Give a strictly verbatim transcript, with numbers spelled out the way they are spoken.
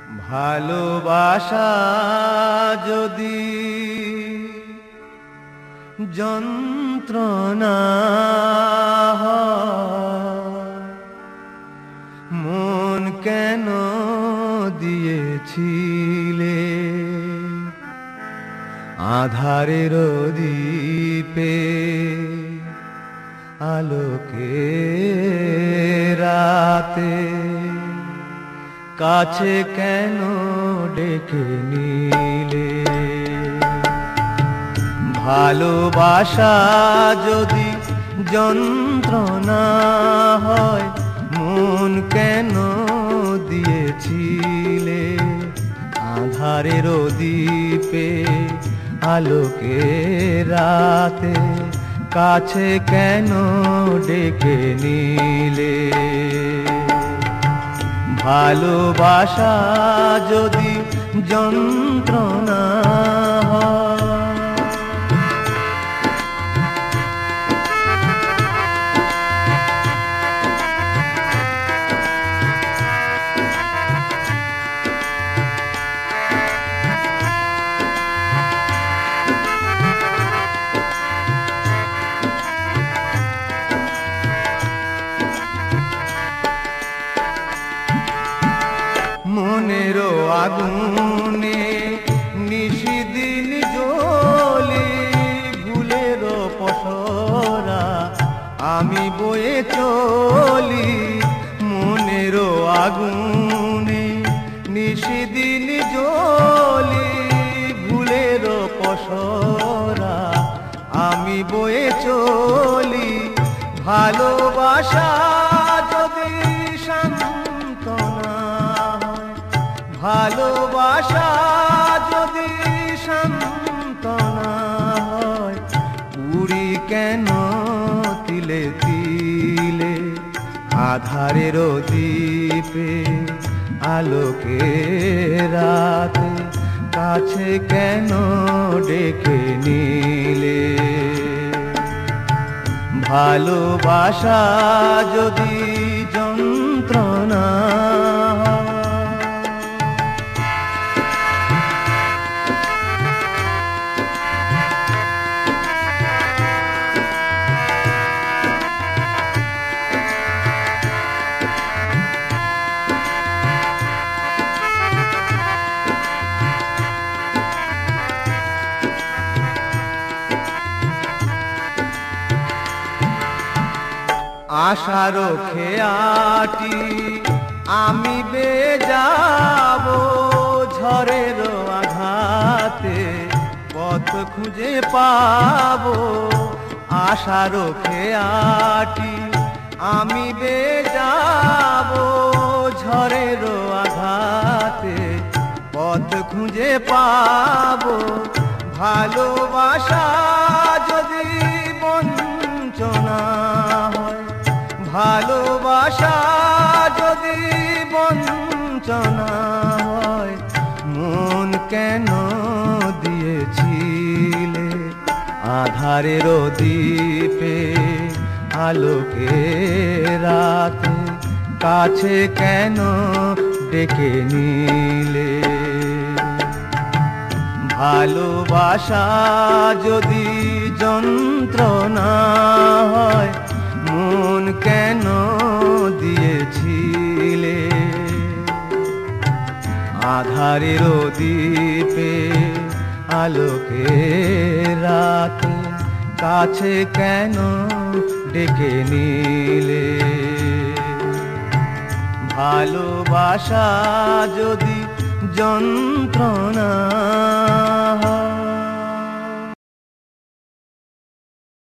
ভালোবাসা যদি যন্ত্রণা হয়, মন কেন দিয়েছিলে আধারের দ্বীপে আলোকে রাতে, কাছে কেন ডেকে নিলে? ভালোবাসা যদি যন্ত্রণা হয়, মন কেন দিয়েছিলে আধারের দ্বীপে আলোকে রাতে, কাছে কেন ডেকে নিলে? ভালোবাসা যদি যন্ত্রণা হয়, মনেরও আগুনে নিশিদিন জ্বলি, ভুলেরও পসরা আমি বয়ে চলি। মনেরও আগুনে নিশিদিন জ্বলি, ভুলেরও পসরা আমি বয়ে চলি। ভালোবাসা যদি সান্ত্বনা, ভালোবাসা যদি সান্ত্বনা হয়, পুরি কেন তিলে তিলে আধারের দ্বীপে আলোকে রাতে, কাছে কেন ডেকে নিলে? ভালোবাসা যদি যন্ত্রণা আশারও খেয়াটি আমি বেয়ে যাব, ঝড়ের আঘাতে পথ খুঁজে পাবো। আশারও খেয়াটি আমি বেয়ে যাব, ঝড়ের আঘাতে পথ খুঁজে পাবো। ভালোবাসা যদি বঞ্চনা হয়, ভালোবাসা যদি বঞ্চনা হয়, মন কেন দিয়েছিলে আধারের দ্বীপে আলোকে রাতে, কাছে কেন ডেকে নিলে? ভালোবাসা যদি যন্ত্রণা হয়, মন কেন দিয়েছিলে আধারের দ্বীপে আলোকে রাতে, কাছে কেন ডেকে নিলে? ভালোবাসা যদি যন্ত্রণা